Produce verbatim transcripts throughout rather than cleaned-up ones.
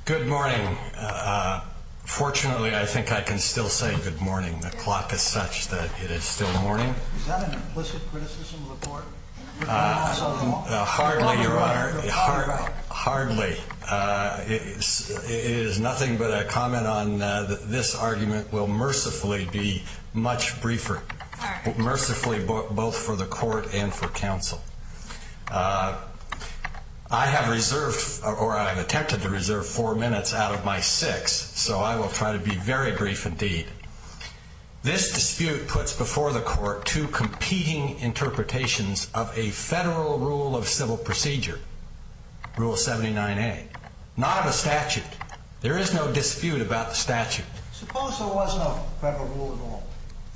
Good morning. Uh, fortunately, I think I can still say good morning. The clock is such that it is still morning. Is that an implicit criticism of the court? Uh, uh, hardly, Your Honor. Hard, hardly. Uh, it, is, it is nothing but a comment on uh, that this argument will mercifully be much briefer. Right. Mercifully, bo- both for the court and for counsel. Uh, I have reserved, or I've attempted to reserve four minutes out of my six, so I will try to be very brief indeed. This dispute puts before the court two competing interpretations of a federal rule of civil procedure, Rule seventy-nine A, not of a statute. There is no dispute about the statute. Suppose there was no federal rule at all.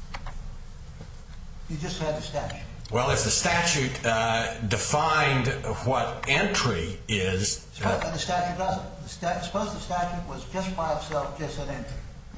You just had the statute. Well, if the statute uh, defined what entry is... Suppose uh, the statute doesn't. The stat- suppose the statute was just by itself just an entry.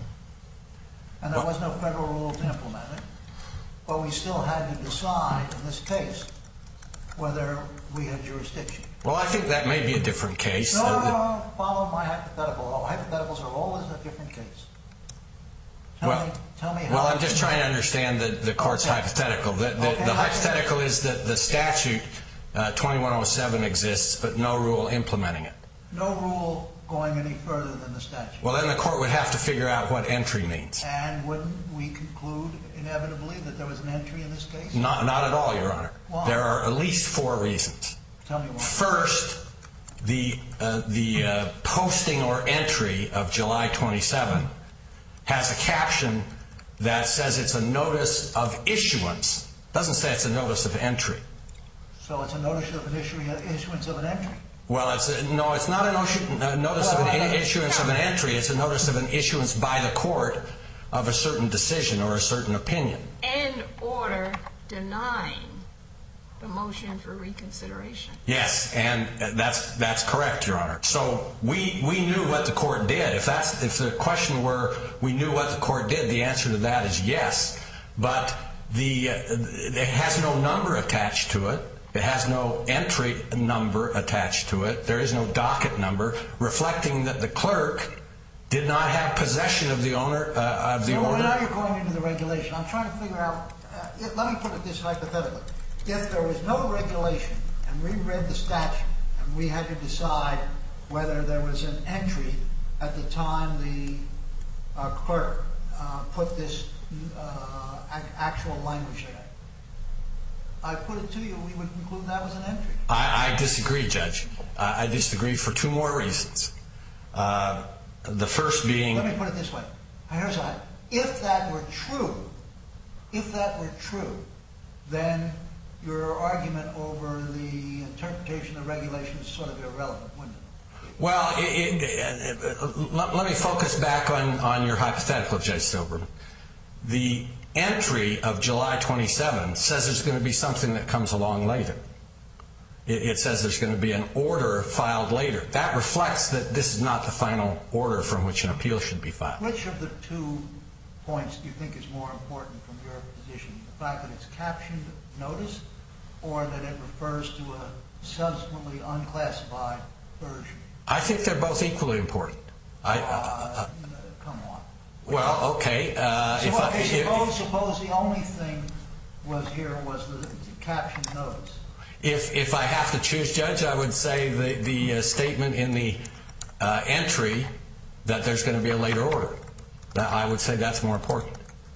And there well, was no federal rule to implement it. But we still had to decide, in this case, whether we had jurisdiction. Well, I think that may be a different case. No, no, no, no. Follow my hypothetical. Hypotheticals are always a different case. Tell well, me, tell me how well, I'm just trying to understand the, the court's okay. hypothetical. The, the, okay, the hypothetical is that the statute, uh, twenty-one oh seven, exists, but no rule implementing it. No rule going any further than the statute. Well, then the court would have to figure out what entry means. And wouldn't we conclude, inevitably, that there was an entry in this case? Not, not at all, Your Honor. Why? There are at least four reasons. Tell me why. First, the, uh, the uh, posting or entry of July twenty-seventh has a caption that says it's a notice of issuance. Doesn't say it's a notice of entry. So it's a notice of an issue, issuance of an entry? Well, it's a, no, it's not a, notion, a notice well, of an I, issuance of an entry. It's a notice of an issuance by the court of a certain decision or a certain opinion. And order denying the motion for reconsideration. Yes, and that's that's correct, Your Honor. So we we knew what the court did. If that's if the question were we knew what the court did, the answer to that is yes. But the uh, it has no number attached to it. It has no entry number attached to it. There is no docket number reflecting that the clerk did not have possession of the owner uh, of the so order. Now you're going into the regulation. I'm trying to figure out. Uh, let me put it this hypothetically. If there was no regulation and we read the statute and we had to decide whether there was an entry at the time the uh, clerk uh, put this uh, actual language in it, I put it to you, we would conclude that was an entry. I, I disagree, Judge. Uh, I disagree for two more reasons. Uh, the first being... Let me put it this way. Here's how. If that were true, if that were true, then your argument over the interpretation of regulation is sort of irrelevant, wouldn't it? Well, it, it, it, let, let me focus back on, on your hypothetical, Judge Silberman. The entry of July twenty-seventh says there's going to be something that comes along later. It, it says there's going to be an order filed later. That reflects that this is not the final order from which an appeal should be filed. Which of the two points do you think is more important from your position? The fact that it's captioned notice, or that it refers to a subsequently unclassified version? I think they're both equally important. I, uh, uh, come on. Well, okay. Uh, so, if okay, I, suppose, if, suppose the only thing was here was the, the captioned notice. If if I have to choose, Judge, I would say the, the uh, statement in the uh, entry that there's going to be a later order. That I would say that's more important.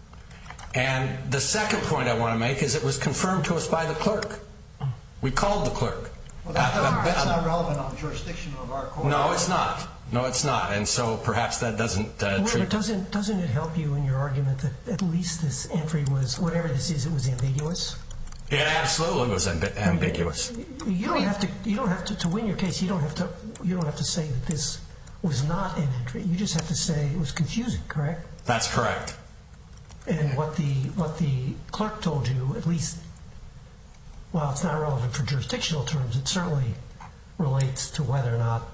And the second point I want to make is it was confirmed to us by the clerk. We called the clerk. Well, that's, uh, not, that's uh, not relevant on jurisdiction of our court. No, it's not. No, it's not. And so perhaps that doesn't uh, well, treat... But doesn't, doesn't it help you in your argument that at least this entry was, whatever this is, it was ambiguous? It absolutely was amb- ambiguous. You don't have to. You don't have to to win your case. You don't have to. You don't have to say that this was not an entry. You just have to say it was confusing. Correct? That's correct. And what the what the clerk told you, at least, while it's not relevant for jurisdictional terms, it certainly relates to whether or not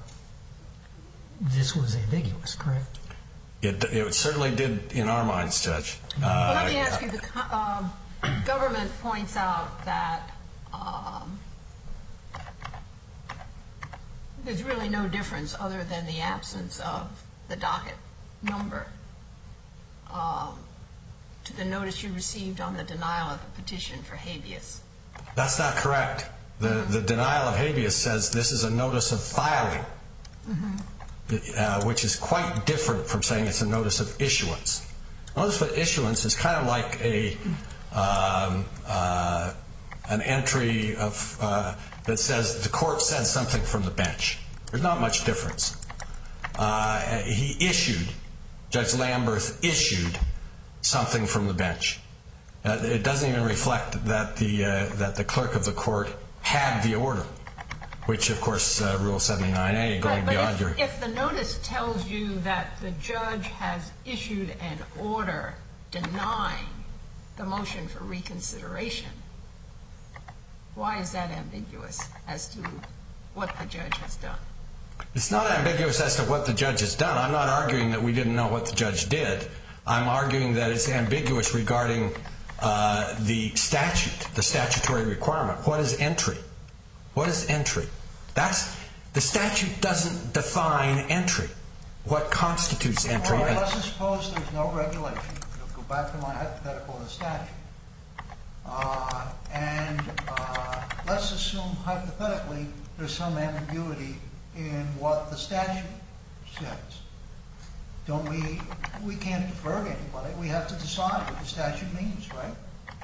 this was ambiguous. Correct? It it certainly did in our minds, Judge. Well, uh, let me ask you. The um, government points out that um, there's really no difference other than the absence of the docket number um, to the notice you received on the denial of the petition for habeas. That's not correct. The, mm-hmm. the denial of habeas says this is a notice of filing, mm-hmm. uh, which is quite different from saying it's a notice of issuance. Notice of issuance is kind of like a um, uh, an entry of uh, that says the court said something from the bench. There's not much difference. Uh, he issued, Judge Lamberth issued something from the bench. Uh, it doesn't even reflect that the uh, that the clerk of the court had the order, which of course uh, Rule seventy-nine A going right, but beyond if, your. If the notice tells you that the judge has issued an order denying the motion for reconsideration, why is that ambiguous as to what the judge has done? It's not ambiguous as to what the judge has done. I'm not arguing that we didn't know what the judge did. I'm arguing that it's ambiguous regarding uh, the statute, the statutory requirement. What is entry? What is entry? That's the statute doesn't define entry. What constitutes entry? All right, let's suppose there's no regulation. I'll go back to my hypothetical of the statute. Uh, and uh, let's assume hypothetically there's some ambiguity in what the statute says. Don't we, we can't defer to anybody. We have to decide what the statute means, right?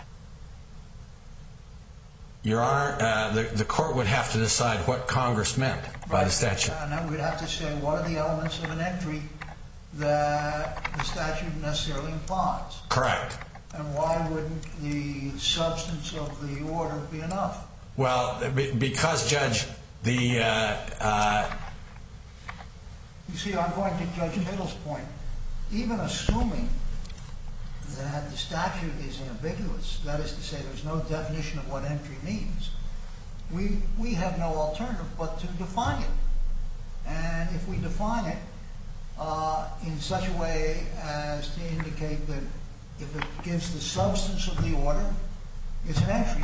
Your Honor, uh, the, the court would have to decide what Congress meant by right. the statute. And then we'd have to say what are the elements of an entry that the statute necessarily implies. Correct. And why wouldn't the substance of the order be enough? Well, because, Judge, the... Uh, uh, you see, I'm going to Judge Middle's point. Even assuming that the statute is ambiguous, that is to say there's no definition of what entry means, we, we have no alternative but to define it. And if we define it uh, in such a way as to indicate that if it gives the substance of the order, it's an entry,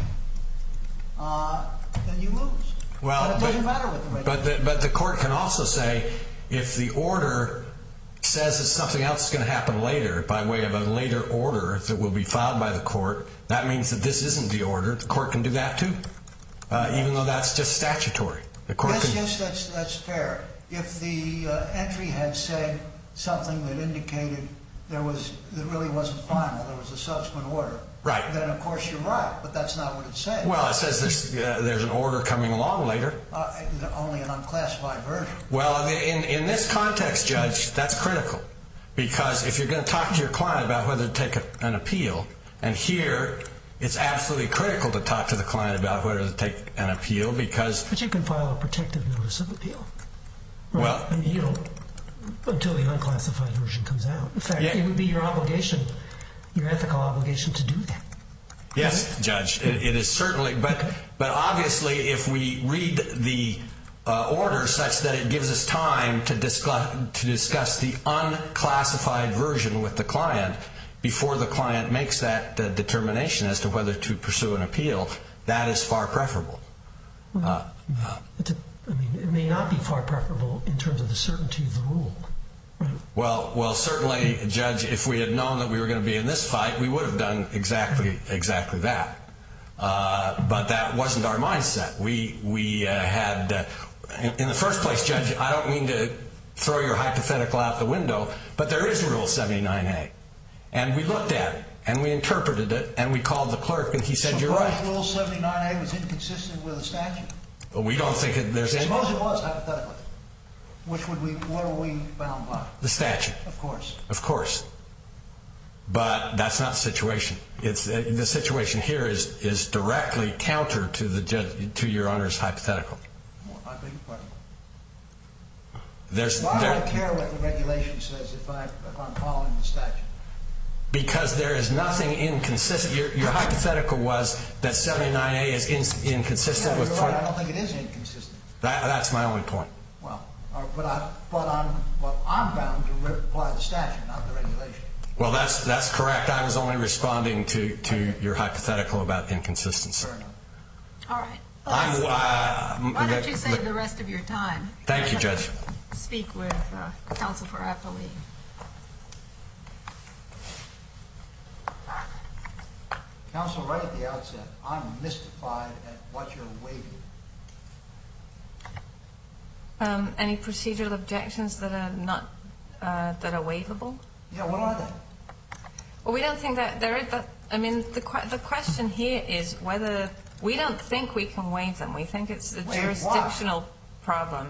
uh, then you lose. Well, and it doesn't but, matter what the but the, but the court can also say if the order says that something else is going to happen later by way of a later order that will be filed by the court, that means that this isn't the order. The court can do that too, uh, even though that's just statutory. The court yes, can, yes, that's that's fair. If the uh, entry had said something that indicated there was that really wasn't final, there was a subsequent order. Right. Then of course you're right, but that's not what it said. Well, it says there's uh, there's an order coming along later. Uh, only an unclassified version. Well, in in this context, Judge, that's critical because if you're going to talk to your client about whether to take a, an appeal, and here it's absolutely critical to talk to the client about whether to take an appeal because. But you can file a protective notice of appeal. Right? Well, I mean, you don't until the unclassified version comes out. In fact, yeah. It would be your obligation, your ethical obligation to do that. Yes, right? Judge, it, it is certainly. But okay. but obviously, if we read the uh, order such that it gives us time to discuss to discuss the unclassified version with the client before the client makes that uh, determination as to whether to pursue an appeal, that is far preferable. Well, uh, uh, it's a, I mean, it may not be far preferable in terms of the certainty of the rule. Right. Well, well, certainly, Judge, if we had known that we were going to be in this fight, we would have done exactly exactly that. Uh, but that wasn't our mindset. We we uh, had, uh, in, in the first place, Judge, I don't mean to throw your hypothetical out the window, but there is Rule seventy-nine A. And we looked at it, and we interpreted it, and we called the clerk, and he said, Suppose you're right. Rule seventy-nine A was inconsistent with the statute. But we don't think it, there's any... Suppose it was, hypothetically. Which would we, what are we bound by? The statute. Of course. Of course. But that's not the situation. It's uh, the situation here is is directly counter to the judge, to Your Honor's hypothetical. Well, I beg your pardon. There's, Why there, do I care what the regulation says if, I, if I'm following the statute? Because there is nothing inconsistent. Your, your hypothetical was that seventy-nine A is in, inconsistent Yeah, with... you're right. I don't think it is inconsistent. That, that's my only point. Well, uh, but, I, but I'm, well, I'm bound to apply the statute, not the regulation. Well, that's that's correct. I was only responding to, to your hypothetical about inconsistency. Fair enough. All right. I'm, uh, Why don't the- you save the- the rest of your time? Thank you, Judge. Speak with uh, counsel for appellee. Counsel, right at the outset, I'm mystified at what you're waiving. Um, any procedural objections that are not uh, that are waivable? Yeah, what are they? Well, we don't think that there is. That, I mean, the que- the question here is whether we don't think we can waive them. We think it's a Waive jurisdictional problem.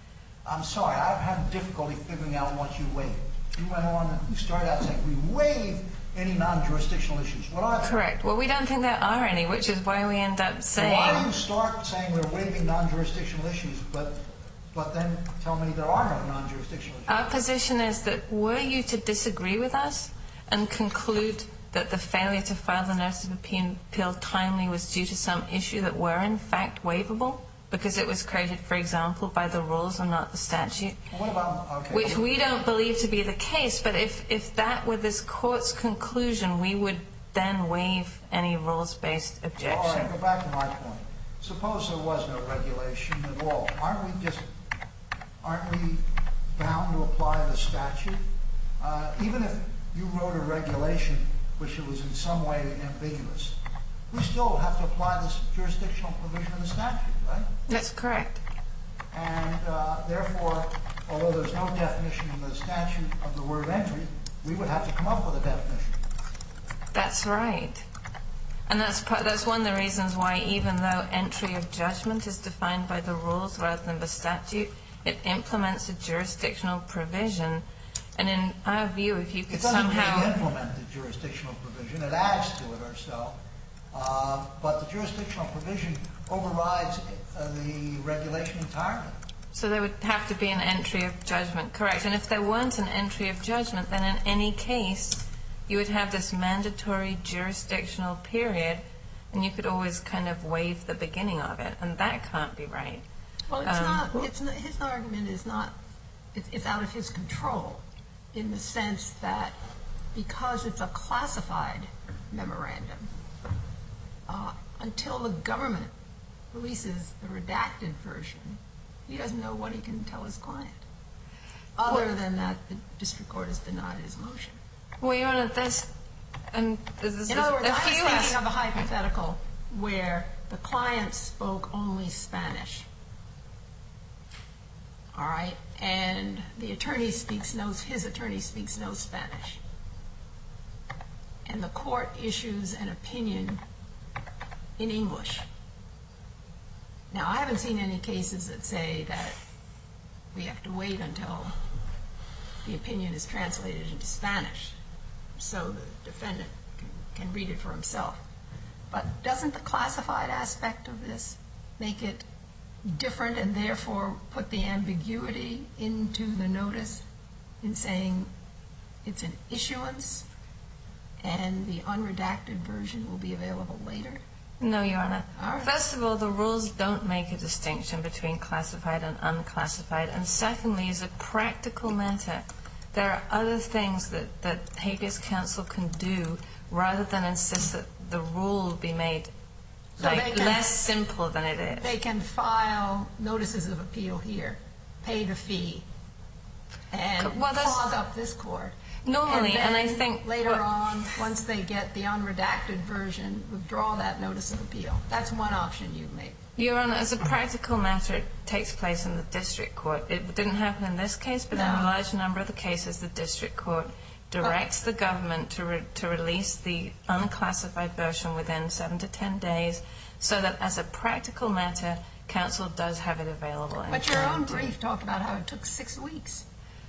I'm sorry, I've had difficulty figuring out what you waived. You went on and you started out saying we waive any non-jurisdictional issues. What are they? Correct. Well, we don't think there are any, which is why we end up saying. Why do you start saying we're waiving non-jurisdictional issues, but but then tell me there are no non-jurisdictional issues? Our position is that were you to disagree with us and conclude that the failure to file the notice of appeal timely was due to some issue that were in fact waivable, because it was created, for example, by the rules and not the statute, What about, okay. which we don't believe to be the case. But if, if that were this court's conclusion, we would then waive any rules-based All objection. right, go back to my point. Suppose there was no regulation at all. Aren't we just, aren't we bound to apply the statute? Uh, even if you wrote a regulation which was in some way ambiguous, we still have to apply this jurisdictional provision of the statute, right? That's correct. And uh, therefore, although there's no definition in the statute of the word entry, we would have to come up with a definition. That's right. And that's part, that's one of the reasons why, even though entry of judgment is defined by the rules rather than the statute, it implements a jurisdictional provision. And in our view, if you could It doesn't somehow... really implement the jurisdictional provision. It adds to it or so. Uh, but the jurisdictional provision overrides uh, the regulation entirely. So there would have to be an entry of judgment, correct. And if there weren't an entry of judgment, then in any case, you would have this mandatory jurisdictional period, and you could always kind of waive the beginning of it, and that can't be right. Well, it's Um, not, it's not, his argument is not, it's, it's out of his control in the sense that because it's a classified memorandum, uh, until the government releases the redacted version, he doesn't know what he can tell his client. Other Well, than that, the district court has denied his motion. Well, Your Honor, there's, and there's In other words, a I was few thinking as- of a hypothetical where the client spoke only Spanish, all right, and the attorney speaks no, his attorney speaks no Spanish, and the court issues an opinion in English. Now, I haven't seen any cases that say that we have to wait until the opinion is translated into Spanish so the defendant can, can read it for himself. But doesn't the classified aspect of this make it different and therefore put the ambiguity into the notice in saying it's an issuance and the unredacted version will be available later? No, Your Honor. All right. First of all, the rules don't make a distinction between classified and unclassified. And secondly, as a practical matter, there are other things that, that habeas counsel can do rather than insist that the rule be made So they like can- less simple than it is. They can file notices of appeal here, pay the fee, and Well, that's- clog up this court. Normally, and, I then think later what- on, once they get the unredacted version, withdraw that notice of appeal. That's one option you make. Your Honor, as a practical matter, it takes place in the district court. It didn't happen in this case, but in a No. large number of the cases, the district court directs the government to re- to release the unclassified version within seven to ten days, so that as a practical matter, counsel does have it available. But your own anytime to- brief talked about how it took six weeks.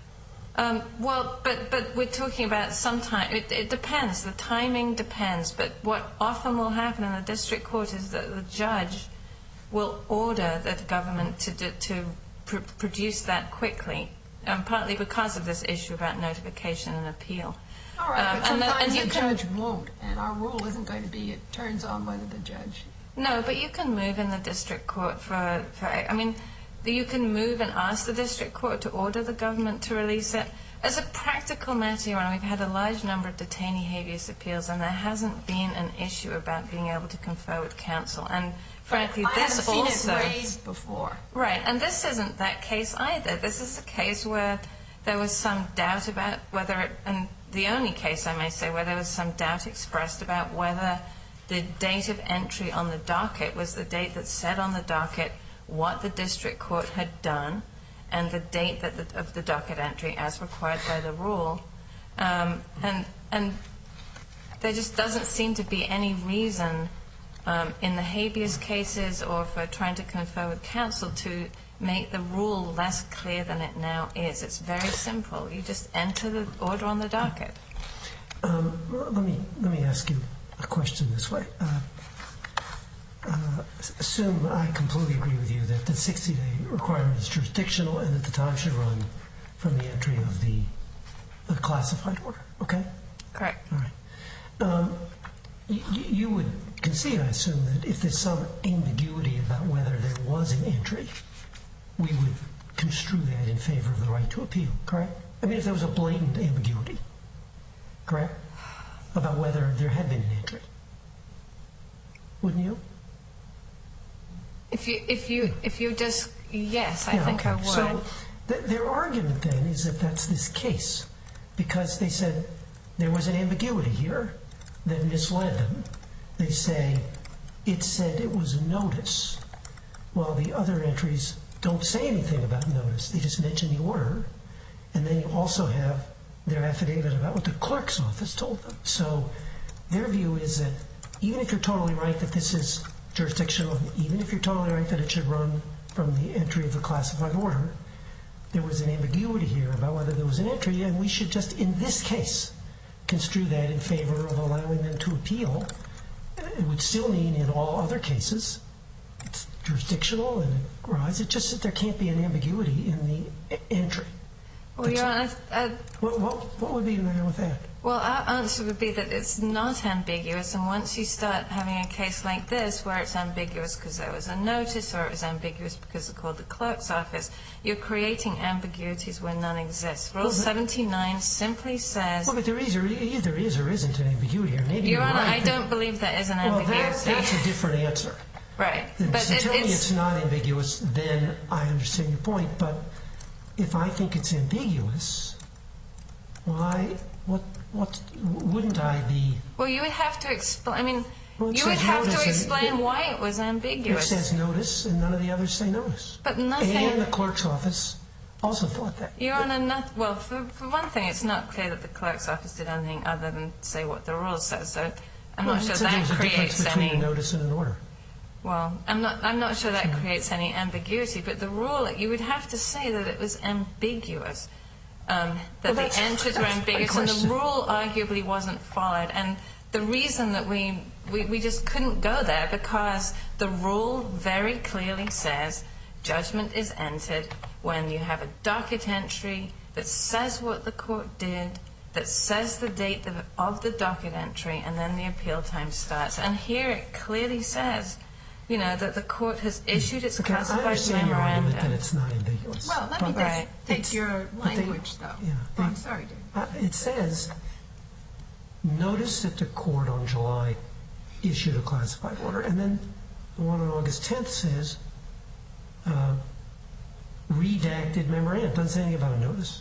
Um, well, but but we're talking about sometime. It, it depends. The timing depends. But what often will happen in the district court is that the judge will order the government to do, to pr- produce that quickly, um, partly because of this issue about notification and appeal. All right, Um, but and the- sometimes and the you can- judge won't, and our rule isn't going to be it turns on whether the judge. No, but you can move in the district court for, for I mean, you can move and ask the district court to order the government to release it. As a practical matter, Your Honor, we've had a large number of detainee habeas appeals, and there hasn't been an issue about being able to confer with counsel. And frankly, I this haven't also... seen it raised before. Right, and this isn't that case either. This is a case where there was some doubt about whether it, and the only case, I may say, where there was some doubt expressed about whether the date of entry on the docket was the date that said on the docket what the district court had done and the date that the, of the docket entry as required by the rule. Um, and, and there just doesn't seem to be any reason um, in the habeas cases or for trying to confer with counsel to make the rule less clear than it now is. It's very simple. You just enter the order on the docket. Um, let me let me ask you a question this way. Uh, uh, assume I completely agree with you that the sixty-day requirement is jurisdictional and that the time should run from the entry of the, the classified order. Okay? Correct. All right. Um, you, you would concede, I assume, that if there's some ambiguity about whether there was an entry, we would construe that in favor of the right to appeal, correct? I mean, if there was a blatant ambiguity, correct, about whether there had been an entry, wouldn't you? If you, if you, if you just, yes, I Yeah, think okay. I would. So th- their argument then is that that's this case, because they said there was an ambiguity here that misled them. They say it said it was a notice, while the other entries don't say anything about notice. They just mention the order. And then you also have their affidavit about what the clerk's office told them. So their view is that even if you're totally right that this is jurisdictional, even if you're totally right that it should run from the entry of the classified order, there was an ambiguity here about whether there was an entry, and we should just, in this case, construe that in favor of allowing them to appeal. It would still mean in all other cases it's jurisdictional and it rise. It's just that there can't be an ambiguity in the entry. Well, Your Honor, uh, What, what, what would be the matter with that? well, our answer would be that it's not ambiguous, and once you start having a case like this where it's ambiguous because there was a notice or it was ambiguous because it called the clerk's office, you're creating ambiguities where none exist. Rule Well, but- seventy-nine simply says... Well, but there is or either is or isn't an ambiguity, or maybe Your you're Honor, right. I don't believe there is an Well, ambiguity. that, that's a different answer. Right. But But so it, tell me it's... it's not ambiguous, then I understand your point. But if I think it's ambiguous, why, what, what, wouldn't I be... Well, you would have to explain... I mean, Well, it you would says have notice to and- explain why it was It ambiguous. says notice, and none of the others say notice. But nothing... And the clerk's office also thought that. Your Honor, not, well, for, for one thing, it's not clear that the clerk's office did anything other than say what the rule says. So I'm Well, not it sure said that there's a difference creates between any... a notice and an order. Well, I'm not. I'm not sure that creates any ambiguity. But the rule, you would have to say that it was ambiguous, um, that Well, that's- the entries were that's my ambiguous, and the question. rule arguably wasn't followed. And the reason that we, we we just couldn't go there because the rule very clearly says judgment is entered when you have a docket entry that says what the court did, that says the date of, of the docket entry, and then the appeal time starts. And here it clearly says, you know, that the court has issued its Okay, I classified understand your argument that memorandum. it's not ambiguous. Well, let me But just Right. take it's- your but they- language, though. yeah, Oh, they- I'm sorry, dude. Uh, It says, notice that the court on July issued a classified order, and then the one on August tenth says, uh, redacted memorandum. Doesn't say anything about a notice.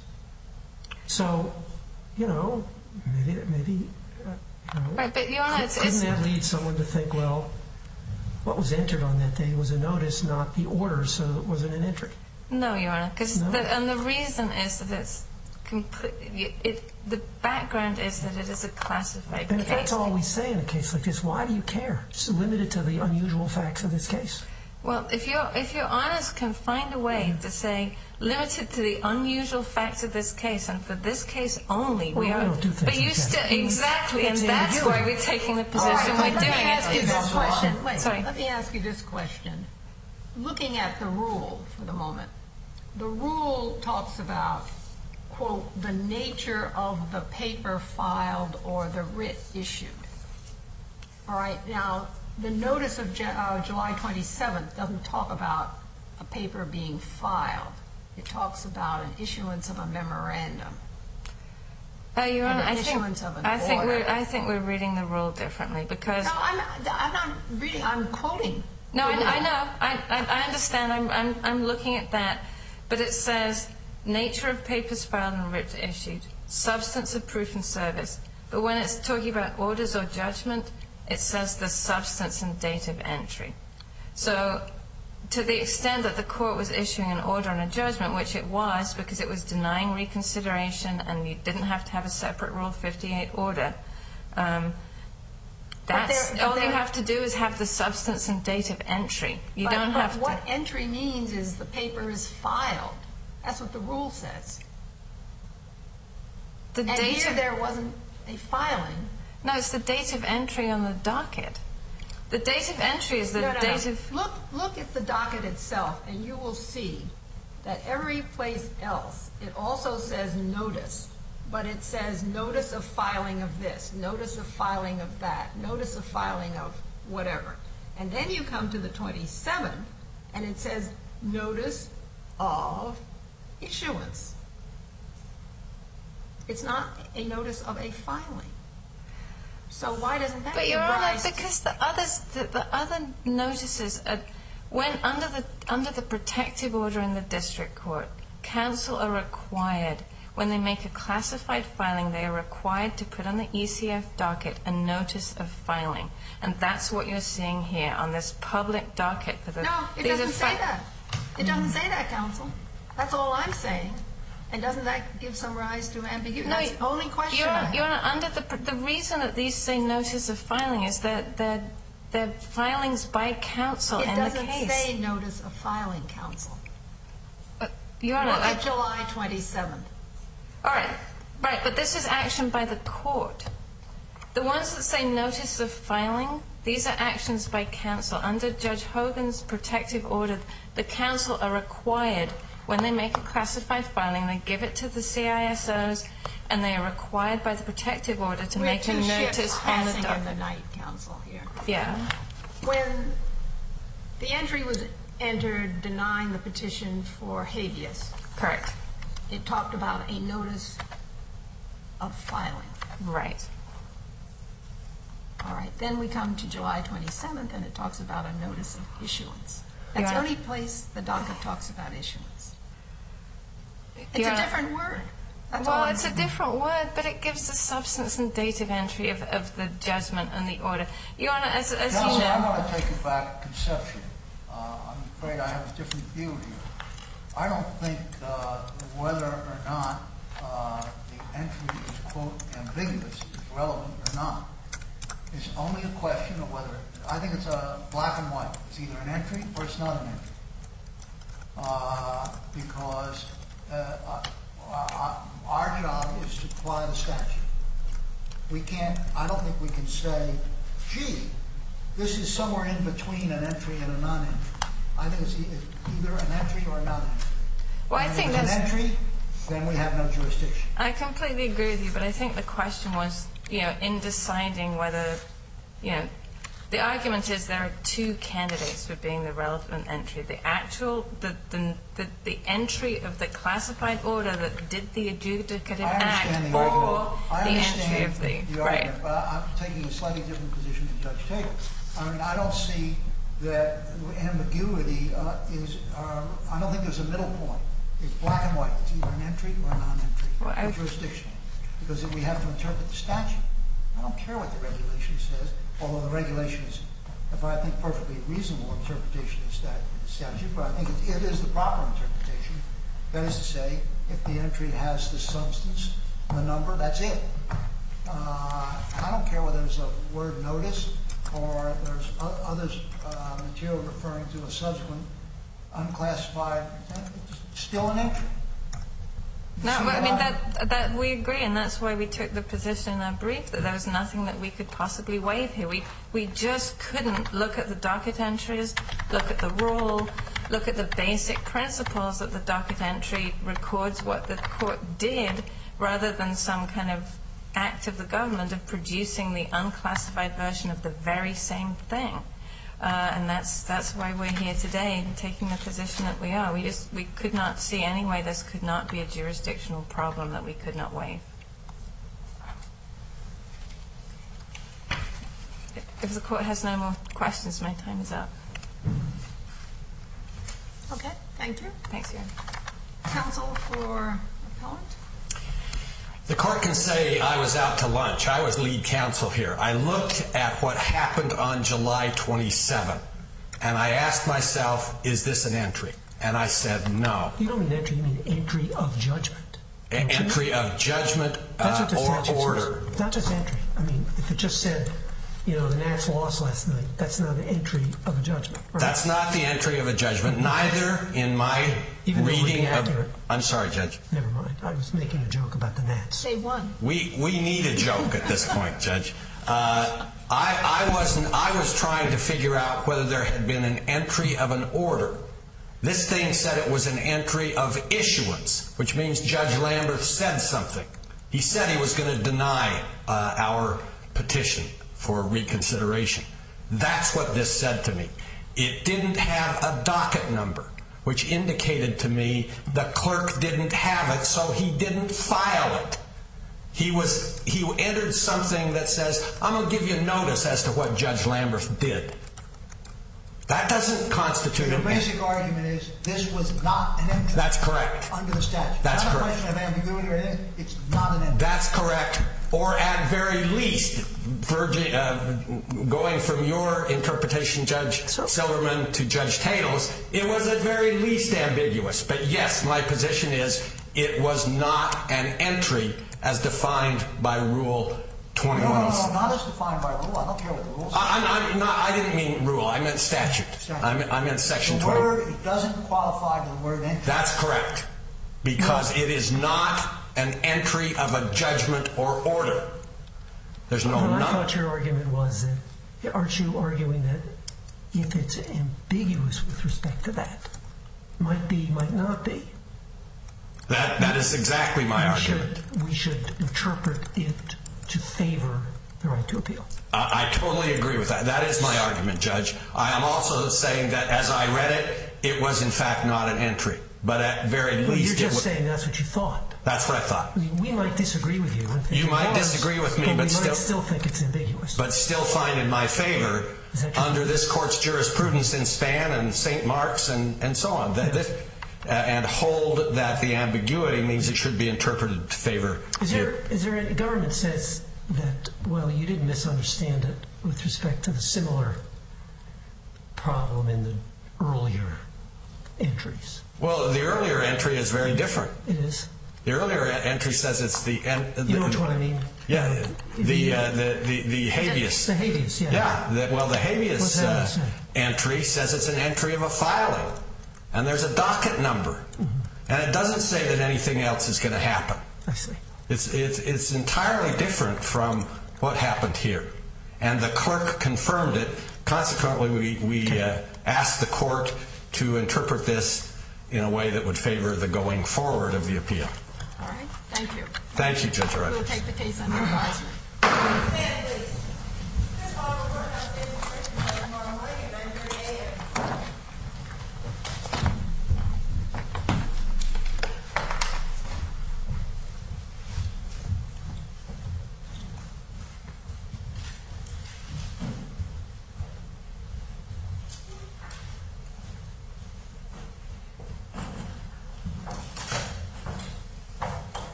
So, you know, maybe, maybe, uh, you know, Right, but Your Honor, it's, couldn't it's that lead someone to think, well, what was entered on that day was a notice, not the order, so it wasn't an entry? no, Your Honor, because No? and the reason is that it's complete. It the background is that it is a classified And if case. that's all we say in a case like this, why do you care? It's limited to the unusual facts of this case. Well, if your if your honors can find a way to say limited to the unusual facts of this case, and for this case only, we Well, we are. don't do things but you like that. still exactly, and It's that's ambiguity. why we're taking the All position right, we're let doing me ask you it. this question. Wait, Sorry. let me ask you this question. Looking at the rule for the moment, the rule talks about, quote, the nature of the paper filed or the writ issued. All right, now, the notice of Ju- uh, July twenty-seventh doesn't talk about a paper being filed. It talks about an issuance of a memorandum. Uh, Your And Honor, the I think issuance of an I think order. we're I think we're reading the rule differently because No, I'm, I'm not reading, I'm quoting No, I, I know. I, I, I understand. I'm, I'm, I'm looking at that. But it says nature of papers filed and writs issued, substance of proof and service. But when it's talking about orders or judgment, it says the substance and date of entry. So to the extent that the court was issuing an order and a judgment, which it was because it was denying reconsideration and you didn't have to have a separate Rule fifty-eight order, um, that's there, all there, you have to do is have the substance and date of entry. You but, don't but have what to. entry means is the paper is filed. That's what the rule says. The And date here of, there wasn't a filing. no, it's the date of entry on the docket. The date of entry is the no, no, date no. of. Look, look at the docket itself, and you will see that every place else it also says notice, but it says notice of filing of this, notice of filing of that, notice of filing of whatever. And then you come to the twenty-seventh, and it says notice of issuance. It's not a notice of a filing. So why doesn't that But give Your Honor, rise to- because the others, the, the other notices, are, when under the under the protective order in the district court, counsel are required, when they make a classified filing, they are required to put on the E C F docket a notice of filing, and that's what you're seeing here on this public docket for the. No, it these doesn't are say fi- that. It doesn't say that, counsel. That's all I'm saying. And doesn't that give some rise to ambiguity? No, That's the only question Your I Honor, have. Your Honor, under the the reason that these say notice of filing is that they're they're filings by counsel It in the doesn't case. say notice of filing, counsel. Uh, Your Honor, Look I- at July twenty-seventh. all right, right, but this is action by the court. The ones that say notice of filing, these are actions by counsel. Under Judge Hogan's protective order, the counsel are required, when they make a classified filing, they give it to the C I S Os, and they are required by the protective order to We're make a two notice ships on the passing in the docket. night, counsel, here. Yeah. When the entry was entered denying the petition for habeas, Correct. it talked about a notice of filing. Right. All right, then we come to July twenty-seventh, and it talks about a notice of issuance. That's the Yeah. only place the docket talks about issuance. It's Yeah. a different word. That's all Well, I'm it's a saying. different word, but it gives the substance and date of entry of, of the judgment and the order. Your Honor, as, as you Counsel, I know... want to take it back conceptually. Uh, I'm afraid I have a different view here. I don't think uh, whether or not uh, the entry is, quote, ambiguous is relevant or not. It's only a question of whether, I think it's a black and white. It's either an entry or it's not an entry. Uh, because uh, uh, our job is to apply the statute. We can't, I don't think we can say, gee, this is somewhere in between an entry and a non-entry. I think it's e- either an entry or a non-entry. Well, I And think if it's that's... an entry, then we have no jurisdiction. I completely agree with you, but I think the question was, you know, in deciding whether, you know, the argument is there are two candidates for being the relevant entry. The actual, the the, the, the entry of the classified order that did the adjudicative I act, understand the or argument. I the understand entry of the... the right. argument, but I'm taking a slightly different position than Judge Tatel. I mean, I don't see that ambiguity uh, is, uh, I don't think there's a middle point. It's black and white. It's either an entry or a non-entry, Well, I- or jurisdictional, because we have to interpret the statute. I don't care what the regulation says, although the regulation is, if I think, perfectly reasonable interpretation of the stat- the statute, but I think it, it is the proper interpretation. That is to say, if the entry has the substance, the number, that's it. Uh, I don't care whether there's a word notice or there's o- others uh, material referring to a subsequent unclassified, it's still an entry. You No, see but I what mean, I'm- that, that we agree, and that's why we took the position in our brief that there was nothing that we could possibly waive here. We, we just couldn't look at the docket entries, look at the rule, look at the basic principles that the docket entry records what the court did, rather than some kind of act of the government of producing the unclassified version of the very same thing. Uh, and that's that's why we're here today, taking the position that we are. We just we could not see any way this could not be a jurisdictional problem that we could not waive. If the court has no more questions, my time is up. Thank you. Thanks, Your Honor. Counsel for appellant? The court can say I was out to lunch. I was lead counsel here. I looked at what happened on July twenty-seventh, and I asked myself, is this an entry? And I said no. You don't mean entry, you mean entry of judgment. An entry of judgment uh, or order. It's not just entry. I mean, if it just said, you know, the Nats lost last night, that's not an entry of a judgment. Right? That's not the entry of a judgment. Neither in my Even reading of... of... I'm sorry, Judge. Never mind. I was making a joke about the Nats. They won. We we need a joke at this point, Judge. Uh, I, I, wasn't, I was trying to figure out whether there had been an entry of an order. This thing said it was an entry of issuance, which means Judge Lambert said something. He said he was going to deny uh, our petition for reconsideration. That's what this said to me. It didn't have a docket number, which indicated to me the clerk didn't have it, so he didn't file it. He was he entered something that says, I'm going to give you notice as to what Judge Lambert did. That doesn't constitute The an basic entry. argument is this was not an entry. That's correct. Under the statute. That's not correct. a question of ambiguity or anything. It's not an entry. That's correct. Or at very least, Virgin, uh, going from your interpretation, Judge Silverman, to Judge Tatel's, it was at very least ambiguous. But yes, my position is it was not an entry as defined by Rule twenty-one. No, no, no, not as defined by rule. I don't care what the rules I, I'm, I'm not, I didn't mean rule. I meant statute. Statute. I, meant, I meant Section The twenty. word, it doesn't qualify the word entry. That's correct. Because it is not an entry of a judgment or order. There's no Well, I number. thought your argument was that, aren't you arguing that if it's ambiguous with respect to that, might be, might not be, That, that is exactly my we argument. should, we should interpret it to favor the right to appeal? I, I totally agree with that. That is my argument, Judge. I am also saying that as I read it, it was in fact not an entry. But at very Well, least you're it just was. saying that's what you thought. That's what I thought. I mean, we might disagree with you. And think You it might was, disagree with me, but, but we still- might still think it's ambiguous. But still find in my favor, Is that true? under this court's jurisprudence in Span and Saint Mark's and, and so on, that this, uh, and hold that the ambiguity means it should be interpreted to favor. Is there, is there any government says that, well, you didn't misunderstand it with respect to the similar problem in the earlier entries? Well, the earlier entry is very different. It is. The earlier entry says it's the... en- the You know which one I mean? Yeah, the, uh, the, the, the habeas. The habeas, yeah. Yeah, the, well, the What's habeas that uh, say? entry says it's an entry of a filing, and there's a docket number, Mm-hmm. and it doesn't say that anything else is going to happen. I see. It's, it's, it's entirely different from what happened here, and the clerk confirmed it. Consequently, we, we uh, asked the court to interpret this in a way that would favor the going forward of the appeal. All right. Thank you. Thank you, Judge We'll Rogers. take the case under advisement.